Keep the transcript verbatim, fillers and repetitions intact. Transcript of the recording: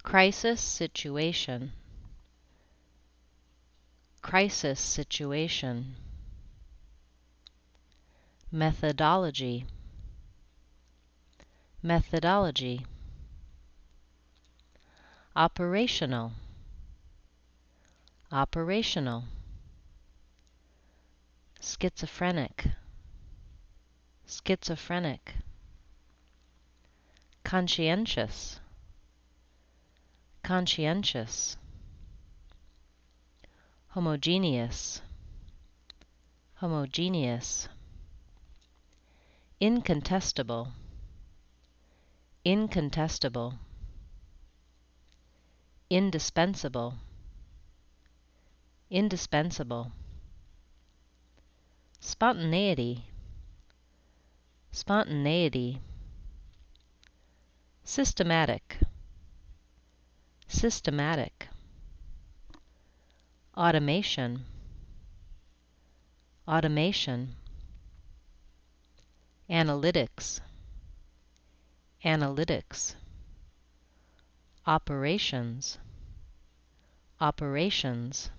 Crisis situation. Crisis situation. Methodology. Methodology. Operational. Operational. Schizophrenic. Schizophrenic. Conscientious. Conscientious. Homogeneous. Homogeneous. Incontestable. Incontestable. Indispensable. Indispensable. Spontaneity. Spontaneity. Systematic. Systematic. Automation. Automation. Analytics. Analytics. Operations. Operations.